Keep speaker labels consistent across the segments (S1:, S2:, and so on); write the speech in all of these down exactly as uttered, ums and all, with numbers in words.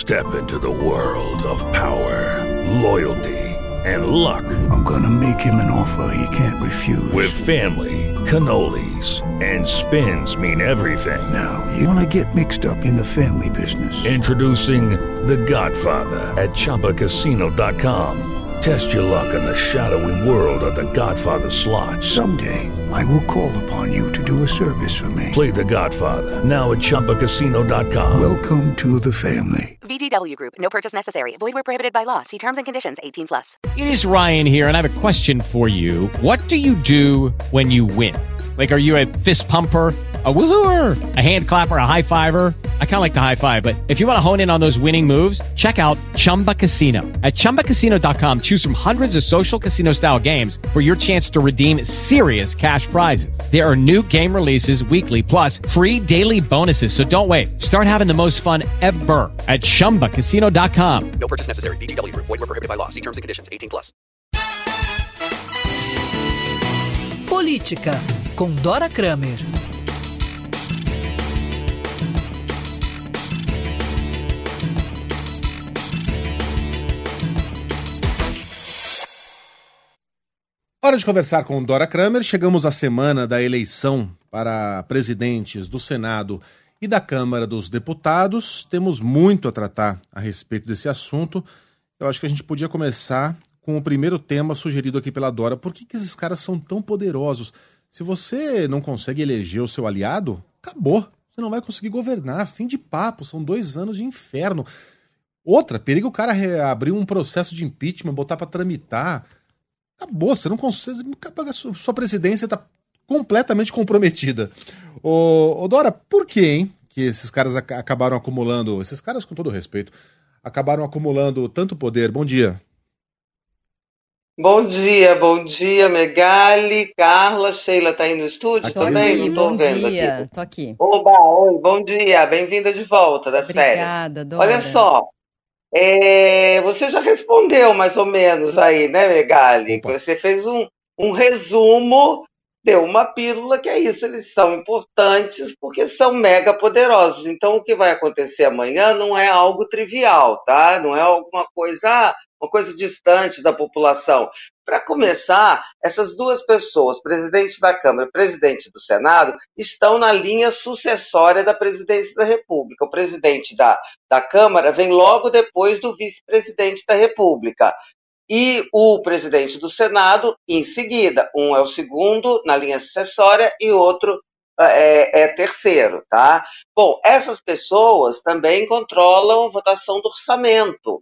S1: Step into the world of power, loyalty, and luck.
S2: I'm gonna make him an offer he can't refuse.
S1: With family, cannolis, and spins mean everything.
S2: Now, you wanna get mixed up in the family business.
S1: Introducing The Godfather at Chumba Casino dot com. Test your luck in the shadowy world of The Godfather slot.
S2: Someday, I will call upon you to do a service for me.
S1: Play The Godfather, now at Chumba Casino dot com.
S2: Welcome to the family.
S3: V G W Group. No purchase necessary. Void where prohibited by law. See terms and conditions. eighteen plus.
S4: It is Ryan here, and I have a question for you. What do you do when you win? Like, are you a fist pumper, a woohooer, a hand clapper, a high fiver? I kind of like the high five, but if you want to hone in on those winning moves, check out Chumba Casino. At Chumba Casino dot com, choose from hundreds of social casino-style games for your chance to redeem serious cash prizes. There are new game releases weekly, plus free daily bonuses. So don't wait. Start having the most fun ever at Chumba Casino dot com.
S5: No purchase necessary. V G W Group. Void where prohibited by law. See terms and conditions. eighteen plus.
S6: Política, com Dora Kramer.
S7: Hora de conversar com Dora Kramer. Chegamos à semana da eleição para presidentes do Senado e da Câmara dos Deputados. Temos muito a tratar a respeito desse assunto. Eu acho que a gente podia começar com o primeiro tema sugerido aqui pela Dora. Por que que esses caras são tão poderosos? Se você não consegue eleger o seu aliado, acabou. Você não vai conseguir governar. Fim de papo. São dois anos de inferno. Outra, perigo o cara abrir um processo de impeachment, botar para tramitar. Acabou, você não consegue. A sua presidência está completamente comprometida. Ô, ô Dora, por que, hein, que esses caras ac- acabaram acumulando, esses caras, com todo respeito, acabaram acumulando tanto poder? Bom dia.
S8: Bom dia, bom dia, Megali, Carla, Sheila tá aí no estúdio
S7: Aqui.
S8: também?
S9: Aqui,
S8: Não tô
S9: bom
S8: vendo
S9: dia,
S8: aqui.
S9: tô aqui.
S8: Oba, oi, bom dia, bem-vinda de volta das férias.
S9: Obrigada, Dora.
S8: Olha só, é, você já respondeu mais ou menos aí, né, Megali?
S7: Opa.
S8: Você fez um, um resumo, deu uma pílula, que é isso, eles são importantes porque são mega poderosos. Então, o que vai acontecer amanhã não é algo trivial, tá? Não é alguma coisa, uma coisa distante da população. Para começar, essas duas pessoas, presidente da Câmara e presidente do Senado, estão na linha sucessória da presidência da República. O presidente da, da Câmara vem logo depois do vice-presidente da República. E o presidente do Senado, em seguida. Um é o segundo na linha sucessória e outro é, é terceiro, tá? Bom, essas pessoas também controlam a votação do orçamento.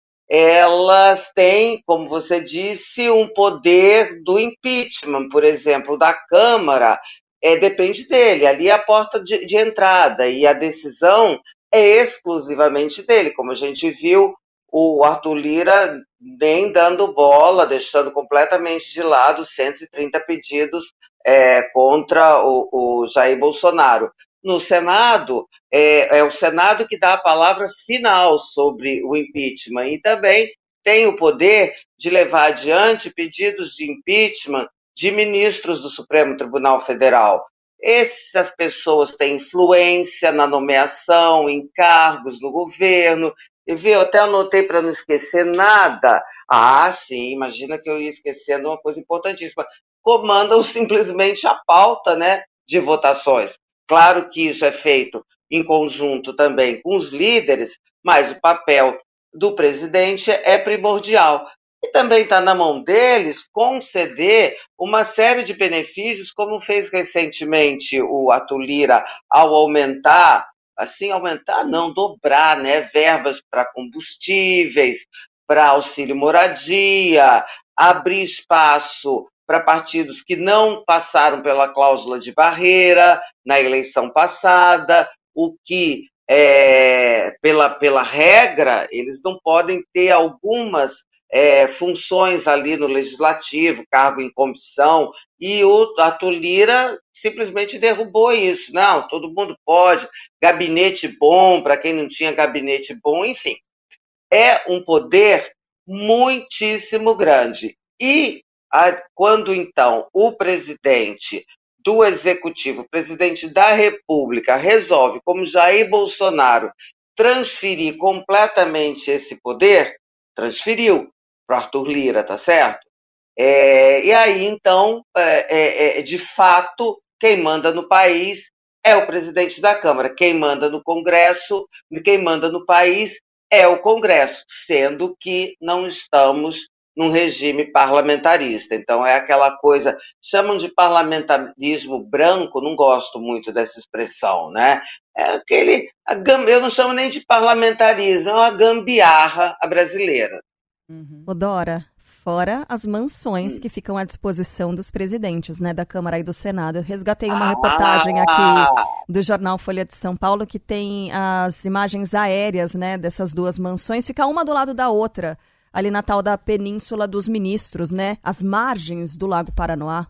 S8: Elas têm, como você disse, um poder do impeachment, por exemplo, da Câmara, é, depende dele. Ali é a porta de, de entrada e a decisão é exclusivamente dele, como a gente viu o Arthur Lira nem dando bola, deixando completamente de lado cento e trinta pedidos é, contra o, o Jair Bolsonaro. No Senado, é, é o Senado que dá a palavra final sobre o impeachment e também tem o poder de levar adiante pedidos de impeachment de ministros do Supremo Tribunal Federal. Essas pessoas têm influência na nomeação, em cargos no governo. E viu, eu até anotei para não esquecer nada. Ah, sim, imagina que eu ia esquecendo uma coisa importantíssima. Comandam simplesmente a pauta, né, de votações. Claro que isso é feito em conjunto também com os líderes, mas o papel do presidente é primordial. E também está na mão deles conceder uma série de benefícios, como fez recentemente o Arthur Lira ao aumentar, assim, aumentar não, dobrar, né, verbas para combustíveis, para auxílio moradia, abrir espaço para partidos que não passaram pela cláusula de barreira na eleição passada, o que, é, pela, pela regra, eles não podem ter algumas é, funções ali no legislativo, cargo em comissão, e o Arthur Lira simplesmente derrubou isso. Não, todo mundo pode, gabinete bom para quem não tinha gabinete bom, enfim. É um poder muitíssimo grande. E quando, então, o presidente do Executivo, o presidente da República, resolve, como Jair Bolsonaro, transferir completamente esse poder, transferiu para o Arthur Lira, tá certo? É, e aí, então, é, é, de fato, quem manda no país é o presidente da Câmara. Quem manda no Congresso, quem manda no país é o Congresso, sendo que não estamos num regime parlamentarista. Então, é aquela coisa, chamam de parlamentarismo branco, não gosto muito dessa expressão, né? É aquele, a, eu não chamo nem de parlamentarismo, é uma gambiarra a brasileira.
S9: Uhum. Ô Dora, fora as mansões que ficam à disposição dos presidentes, né, da Câmara e do Senado. Eu resgatei uma ah, reportagem aqui do jornal Folha de São Paulo que tem as imagens aéreas, né, dessas duas mansões. Fica uma do lado da outra, ali na tal da Península dos Ministros, né, às margens do Lago Paranoá.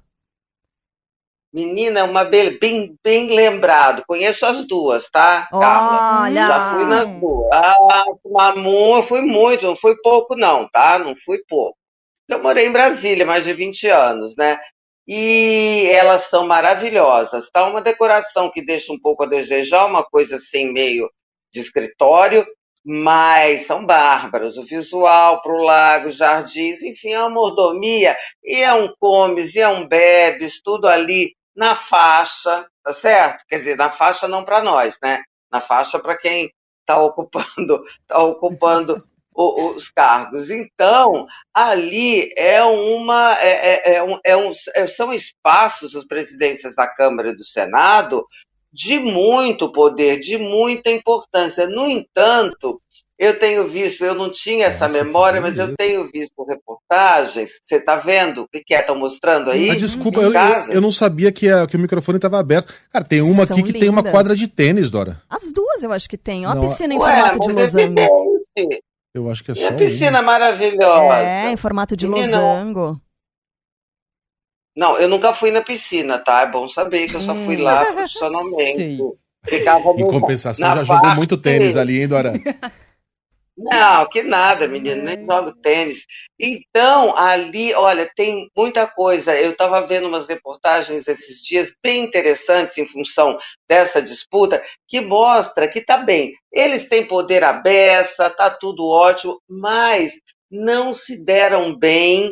S8: Menina, uma be- bem, bem lembrado. Conheço as duas, tá, Carla?
S9: Olha!
S8: Já fui nas duas. Ah, Mamu, eu fui muito, não fui pouco não, tá? Não fui pouco. Eu morei em Brasília mais de vinte anos, né? E elas são maravilhosas, tá? Uma decoração que deixa um pouco a desejar, uma coisa assim meio de escritório, mas são bárbaros. O visual pro lago, jardins, enfim, é uma mordomia, e é um comes, e é um bebes, tudo ali na faixa, tá certo? Quer dizer, na faixa não para nós, né? Na faixa para quem está ocupando, tá ocupando os cargos. Então, ali é uma, é, é, é um, é um, são espaços, as presidências da Câmara e do Senado, de muito poder, de muita importância. No entanto, eu tenho visto, eu não tinha essa Nossa, memória, mas eu tenho visto reportagens. Você está vendo o que é? Estão mostrando aí?
S7: Ah, desculpa, eu, eu, eu não sabia que, a, que o microfone estava aberto. Cara, tem uma São aqui que lindas. Tem uma quadra de tênis, Dora.
S9: As duas eu acho que tem. Ó, a
S7: Não,
S9: piscina em
S8: Ué,
S9: formato de losango.
S7: Eu acho que é
S8: E
S7: só
S8: a piscina
S7: uma.
S8: maravilhosa.
S9: É, em formato de
S8: Menina,
S9: losango.
S8: Não, eu nunca fui na piscina, tá? É bom saber que eu só fui lá profissionalmente.
S9: Sim.
S8: Ficava
S7: Em
S8: no,
S7: compensação,
S8: na
S7: já jogou
S8: parte-
S7: muito tênis ali, hein, Dora?
S8: Não, que nada, menino, nem jogo tênis. Então, ali, olha, tem muita coisa. Eu estava vendo umas reportagens esses dias bem interessantes em função dessa disputa, que mostra que tá bem. Eles têm poder à beça, tá tudo ótimo, mas não se deram bem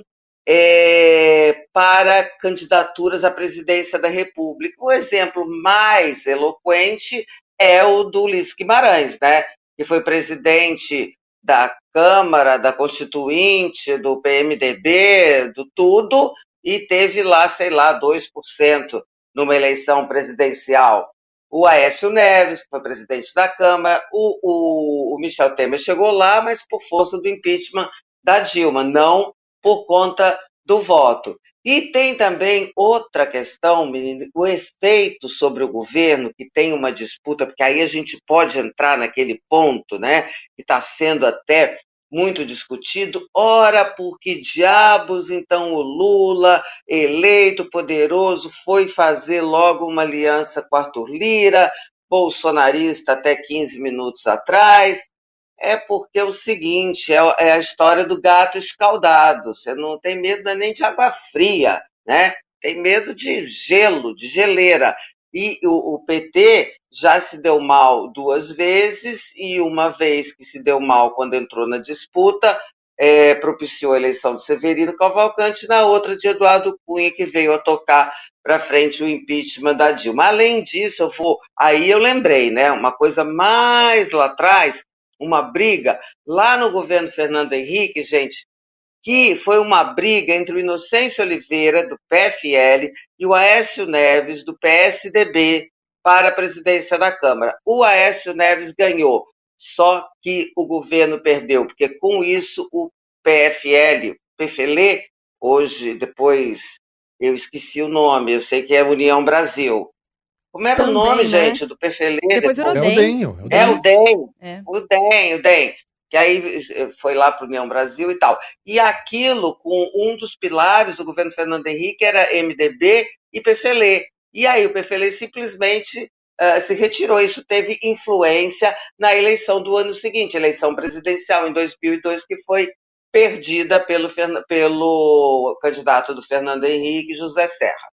S8: é, para candidaturas à presidência da República. O exemplo mais eloquente é o do Ulisses Guimarães, né? Que foi presidente da Câmara, da Constituinte, do P M D B, do tudo, e teve lá, sei lá, dois por cento numa eleição presidencial. O Aécio Neves, que foi presidente da Câmara, o, o, o Michel Temer chegou lá, mas por força do impeachment da Dilma, não por conta do voto. E tem também outra questão, menino, o efeito sobre o governo, que tem uma disputa, porque aí a gente pode entrar naquele ponto, né, que está sendo até muito discutido. Ora, por que diabos, então, o Lula, eleito, poderoso, foi fazer logo uma aliança com Arthur Lira, bolsonarista até quinze minutos atrás? É porque é o seguinte, é, é a história do gato escaldado. Você não tem medo nem de água fria, né? Tem medo de gelo, de geleira. E o, o P T já se deu mal duas vezes, e uma vez que se deu mal quando entrou na disputa, é, propiciou a eleição de Severino Cavalcante, na outra de Eduardo Cunha, que veio a tocar para frente o impeachment da Dilma. Além disso, eu vou, aí eu lembrei, né? Uma coisa mais lá atrás, uma briga lá no governo Fernando Henrique, gente, que foi uma briga entre o Inocêncio Oliveira, do P F L, e o Aécio Neves, do P S D B, para a presidência da Câmara. O Aécio Neves ganhou, só que o governo perdeu, porque com isso o P F L, P F L, hoje, depois, eu esqueci o nome, eu sei que é União Brasil. Como era
S9: Também,
S8: o nome,
S9: né?
S8: gente, do P F L?
S9: Depois virou
S7: É o
S9: DEM.
S7: Denho.
S8: É o DEM,
S9: É.
S8: o DEM, o DEM, que aí foi lá para a União Brasil e tal. E aquilo, com um dos pilares do governo Fernando Henrique, era M D B e P F L. E aí o P F L simplesmente uh, se retirou. Isso teve influência na eleição do ano seguinte, eleição presidencial em dois mil e dois, que foi perdida pelo, pelo candidato do Fernando Henrique, José Serra.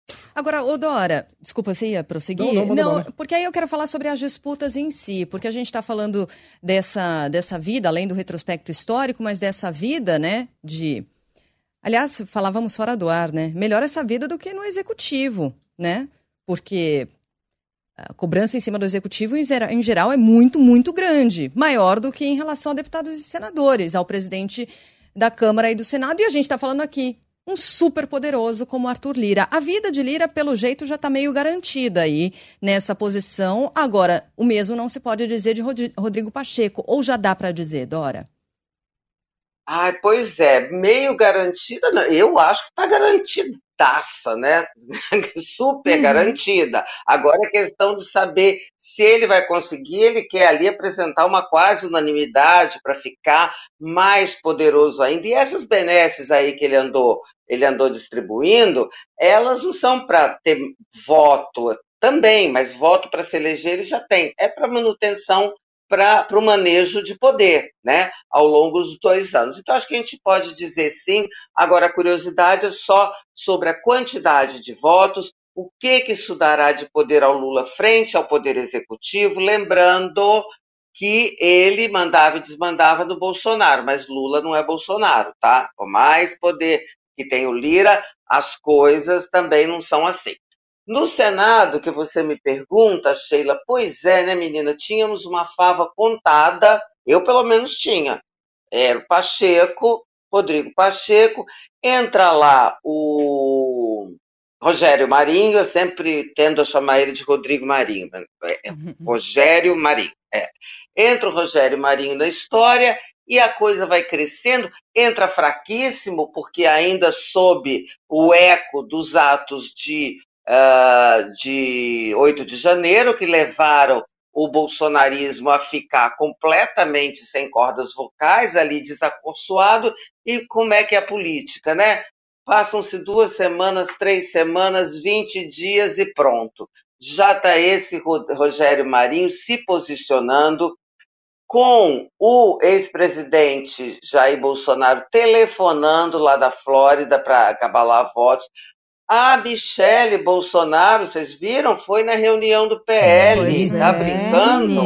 S10: Agora, ô Dora, desculpa, você ia prosseguir?
S7: Não, não,
S10: não,
S7: não,
S10: porque aí eu quero falar sobre as disputas em si, porque a gente está falando dessa, dessa vida, além do retrospecto histórico, mas dessa vida, né, de... Aliás, falávamos fora do ar, né? Melhor essa vida do que no executivo, né? Porque a cobrança em cima do executivo, em geral, é muito, muito grande. Maior do que em relação a deputados e senadores, ao presidente da Câmara e do Senado. E a gente está falando aqui, um super poderoso como Arthur Lira. A vida de Lira, pelo jeito, já está meio garantida aí nessa posição. Agora, o mesmo não se pode dizer de Rodrigo Pacheco. Ou já dá para dizer, Dora?
S8: Ah, pois é, meio garantida, eu acho que está garantidaça, né? Super uhum. garantida. Agora é questão de saber se ele vai conseguir, ele quer ali apresentar uma quase unanimidade para ficar mais poderoso ainda. E essas benesses aí que ele andou, ele andou distribuindo, elas não são para ter voto também, mas voto para se eleger ele já tem. É para manutenção, para o manejo de poder, né, ao longo dos dois anos. Então, acho que a gente pode dizer sim. Agora, a curiosidade é só sobre a quantidade de votos, o que, que isso dará de poder ao Lula frente ao Poder Executivo, lembrando que ele mandava e desmandava do Bolsonaro, mas Lula não é Bolsonaro, tá? Por mais poder que tem o Lira, as coisas também não são assim. No Senado, que você me pergunta, Sheila, pois é, né, menina? Tínhamos uma fava contada, eu pelo menos tinha. Era o Pacheco, Rodrigo Pacheco, entra lá o Rogério Marinho, eu sempre tendo a chamar ele de Rodrigo Marinho, é, Rogério Marinho, é. Entra o Rogério Marinho na história e a coisa vai crescendo, entra fraquíssimo, porque ainda sob o eco dos atos de Uh, de oito de janeiro, que levaram o bolsonarismo a ficar completamente sem cordas vocais, ali desacorçoado. E como é que é a política, né? Passam-se duas semanas, três semanas, vinte dias e pronto. Já está esse Rogério Marinho se posicionando, com o ex-presidente Jair Bolsonaro telefonando lá da Flórida para acabalar votos. A Michele Bolsonaro, vocês viram? Foi na reunião do P L, pois tá é, brincando?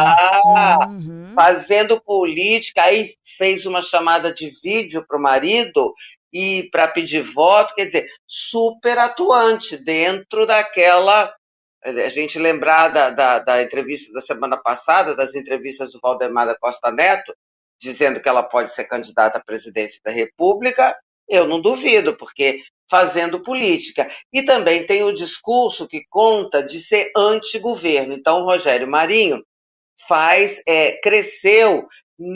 S8: Ah, uhum. Fazendo política, aí fez uma chamada de vídeo para o marido e para pedir voto, quer dizer, super atuante dentro daquela... A gente lembrar da, da, da entrevista da semana passada, das entrevistas do Valdemar da Costa Neto, dizendo que ela pode ser candidata à presidência da República, eu não duvido, porque fazendo política. E também tem o discurso que conta de ser anti-governo. Então, o Rogério Marinho faz, é, cresceu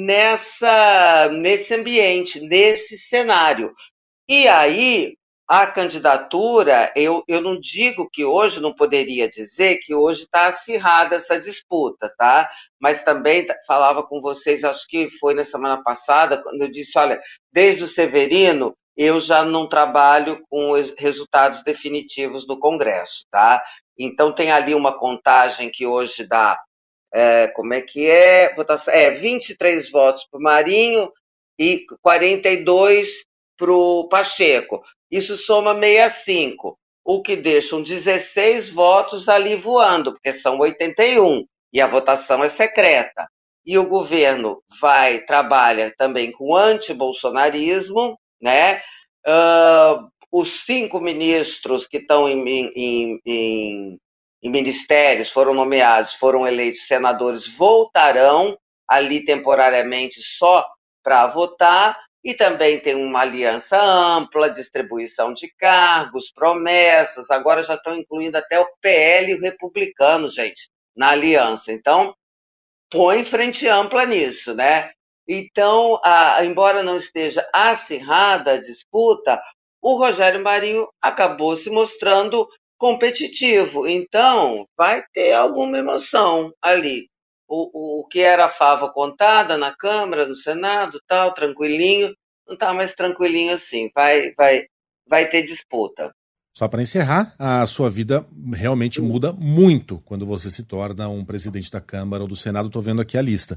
S8: nessa, nesse ambiente, nesse cenário. E aí, a candidatura, eu, eu não digo que hoje, não poderia dizer que hoje está acirrada essa disputa, tá? Mas também falava com vocês, acho que foi na semana passada, quando eu disse, olha, desde o Severino, eu já não trabalho com os resultados definitivos no Congresso, tá? Então tem ali uma contagem que hoje dá, é, como é que é? Votação, é, vinte e três votos para o Marinho e quarenta e dois para o Pacheco. Isso soma sessenta e cinco, o que deixam dezesseis votos ali voando, porque são oitenta e um, e a votação é secreta. E o governo vai, trabalha também com anti-bolsonarismo, né? Uh, os cinco ministros que estão em, em, em, em ministérios foram nomeados, foram eleitos senadores, voltarão ali temporariamente só para votar, e também tem uma aliança ampla, distribuição de cargos, promessas, agora já estão incluindo até o P L e o republicano, gente, na aliança. Então, põe frente ampla nisso, né? Então, a, embora não esteja acirrada a disputa, o Rogério Marinho acabou se mostrando competitivo. Então, vai ter alguma emoção ali. O, o que era a fava contada na Câmara, no Senado, tal, tranquilinho, não está mais tranquilinho assim. Vai, vai, vai ter disputa.
S7: Só para encerrar, a sua vida realmente muda muito quando você se torna um presidente da Câmara ou do Senado. Estou vendo aqui a lista.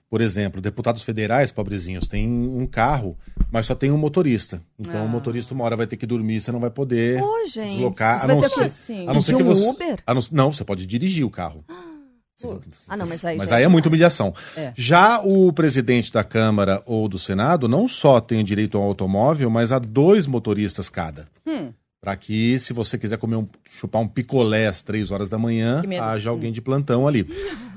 S7: Por exemplo, deputados federais, pobrezinhos, têm um carro, mas só tem um motorista. Então ah. o motorista uma hora vai ter que dormir, você não vai poder
S9: Pô,
S7: se
S9: gente,
S7: deslocar.
S9: Você
S7: a
S9: vai
S7: não
S9: ter
S7: ser,
S9: assim,
S7: a não ser
S9: de
S7: que
S9: um
S7: você,
S9: Uber?
S7: a não, não, você pode dirigir o carro.
S9: Pô. Ah, não, mas aí,
S7: mas
S9: já
S7: aí é muita humilhação.
S10: É.
S7: Já o presidente da Câmara ou do Senado não só tem direito a um automóvel, mas a dois motoristas cada.
S10: Hum.
S7: Para que, se você quiser comer um, chupar um picolé às três horas da manhã, haja alguém de plantão ali.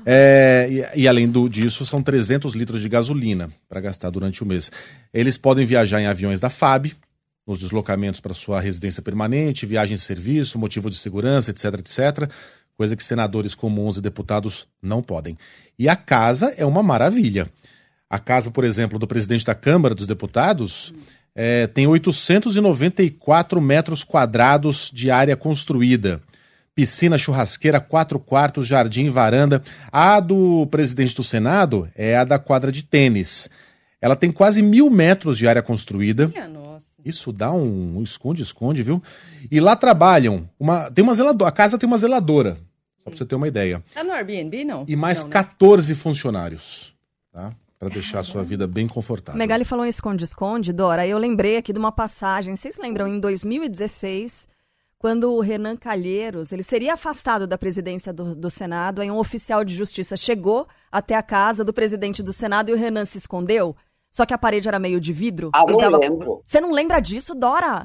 S7: É, e, e além do, disso, são trezentos litros de gasolina para gastar durante o mês. Eles podem viajar em aviões da F A B, nos deslocamentos para sua residência permanente, viagem de serviço, motivo de segurança, etc, etcétera. Coisa que senadores comuns e deputados não podem. E a casa é uma maravilha. A casa, por exemplo, do presidente da Câmara dos Deputados é, tem oitocentos e noventa e quatro metros quadrados de área construída. Piscina, churrasqueira, quatro quartos, jardim, varanda. A do presidente do Senado é a da quadra de tênis. Ela tem quase mil metros de área construída.
S10: Minha nossa.
S7: Isso dá um esconde-esconde, viu? E lá trabalham, uma, tem uma zeladora, a casa tem uma zeladora, só pra você ter uma ideia.
S10: Tá no Airbnb, não?
S7: E mais
S10: não, né?
S7: quatorze funcionários, tá? Pra deixar a sua vida bem confortável.
S9: Megali falou em esconde-esconde, Dora, eu lembrei aqui de uma passagem, vocês lembram, em dois mil e dezesseis, quando o Renan Calheiros, ele seria afastado da presidência do, do Senado, aí um oficial de justiça chegou até a casa do presidente do Senado e o Renan se escondeu? Só que a parede era meio de vidro.
S8: Ah, não
S9: tava...
S8: lembro.
S9: Você não lembra disso, Dora?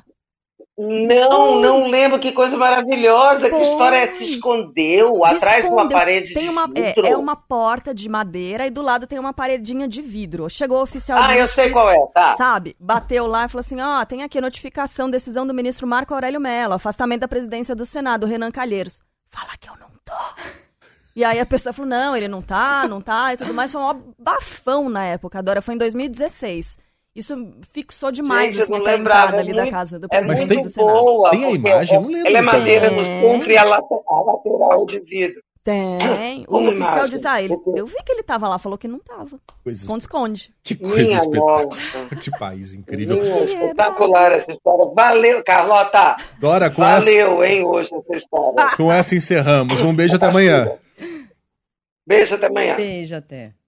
S8: Não,
S9: Ai.
S8: não lembro. Que coisa maravilhosa.
S9: Foi.
S8: Que história é? Se escondeu
S9: Se
S8: atrás de uma
S9: escondeu.
S8: parede
S9: tem
S8: de
S9: uma,
S8: vidro?
S9: É, é uma porta de madeira e do lado tem uma paredinha de vidro. Chegou o oficial
S8: Ah,
S9: de
S8: eu
S9: justiça,
S8: sei qual é, tá.
S9: sabe? Bateu lá e falou assim, ó, oh, tem aqui a notificação, decisão do ministro Marco Aurélio Mello, afastamento da presidência do Senado, Renan Calheiros. Fala que eu não tô. E aí a pessoa falou, não, ele não tá, não tá e tudo mais. Foi um maior bafão na época, Dora, foi em dois mil e dezesseis. Isso fixou demais,
S8: Gente,
S9: assim,
S8: eu não
S9: aquela
S8: lembrava,
S9: entrada
S8: é
S9: ali
S8: muito,
S9: da casa do
S8: é
S9: presidente
S8: muito
S9: do Senado.
S8: boa.
S7: Tem a imagem? Eu não lembro
S8: Ela é
S7: disso.
S8: madeira
S9: Tem.
S8: nos compra e a lateral, a lateral de vidro.
S9: Tem. O
S8: Como
S9: oficial
S8: imagem?
S9: disse, ah, ele, eu vi que ele tava lá, falou que não tava.
S7: Coisa
S9: Esconde-esconde.
S7: Que coisa
S8: Minha
S7: espetacular.
S8: nossa.
S7: Que país incrível.
S8: Minha, espetacular essa história. Valeu, Carlota.
S7: Dora, com
S8: Valeu,
S7: essa,
S8: hein, hoje essa história.
S7: com essa encerramos. Um beijo até amanhã.
S8: Beijo, até amanhã.
S10: Beijo até.